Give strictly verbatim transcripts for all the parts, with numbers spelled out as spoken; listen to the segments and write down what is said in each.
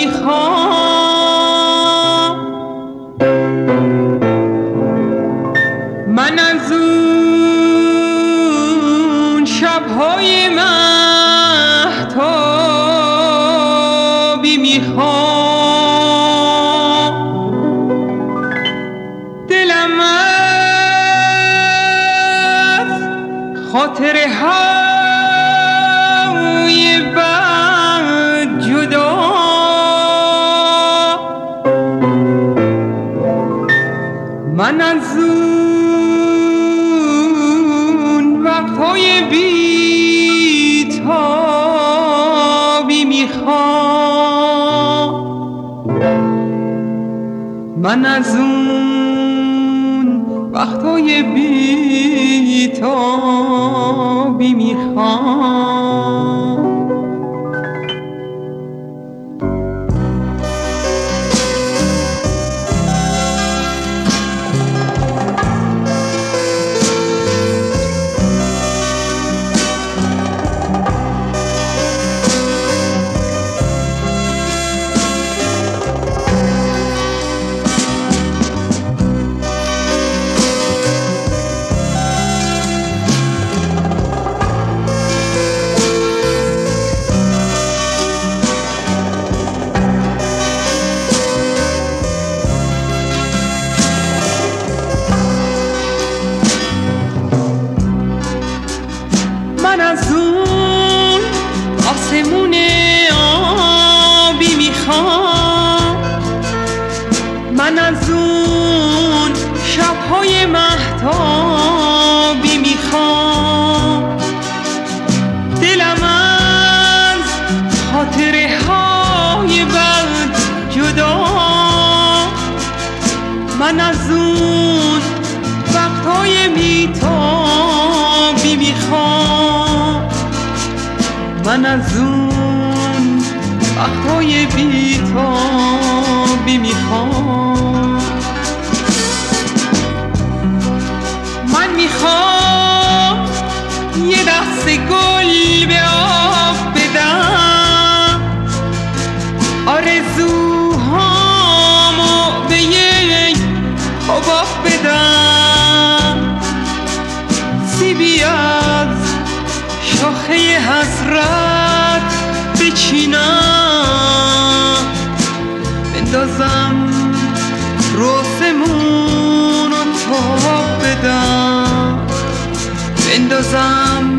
میخوام. من از اون شب‌های مهتابی میخوام. دلم از خاطره های بد جدا، من از اون وقتهای بی‌تابی میخوام. من از اون وقتهای بی‌تابی میخوام. من از اون آسمون آبی میخوام. من از اون شب‌های مهتابی میخوام. دلم از خاطره های بد جدا، من از اون وقتهای بی‌تابی میخوام. من از اون وقتهای بی‌تابی میخوام. من میخوام یه دست گل به آب بدم، آرزوهامو به یک حباب بدم، سیبی از شاخه حسرت بچینم، بندازم روسمون و تاب بدم، بندازم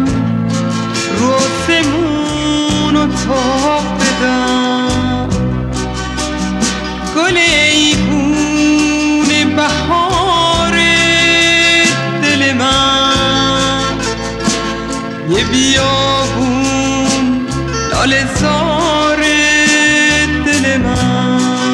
روسمون و تاب بدم. گل ایوون بهار دل من، یه بیابون لاله زار دل من.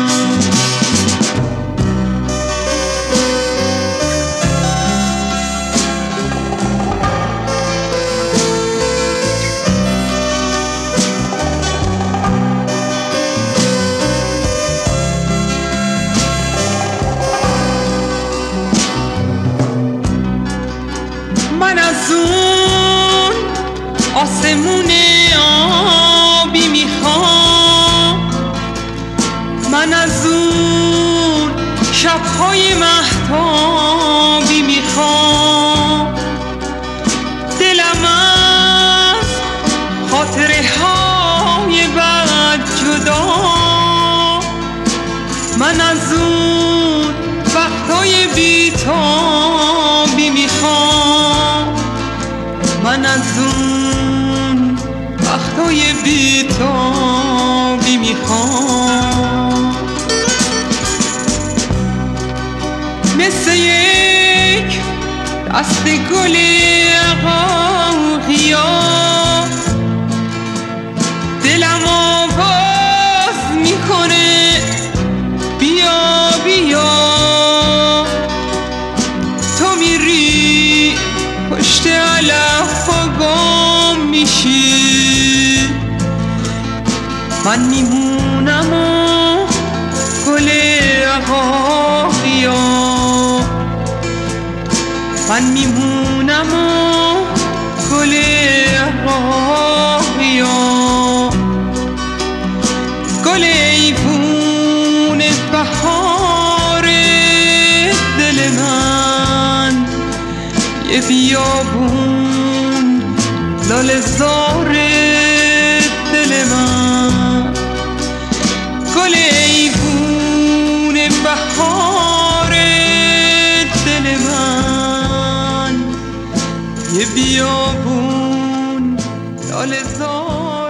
من از اون آسمون آبی میخوام. من از اون شب‌های مهتابی میخوام. دلم از خاطره های بد جدا، من از اون وقتهای بی‌تابی میخوام. من از اون وقتهای بی‌تابی میخوام. مثل یک دست گل عقاقیا دلم آواز میکنه بیا بیا. تو میری پشت علف و گم میشی، من میمونم و گل عقاقیا، من میمونم و گل عقاقیا. گل ایوون یه بیابون لاله زار دل من، گل ایوون بهار دل من، یه بیابون لاله زار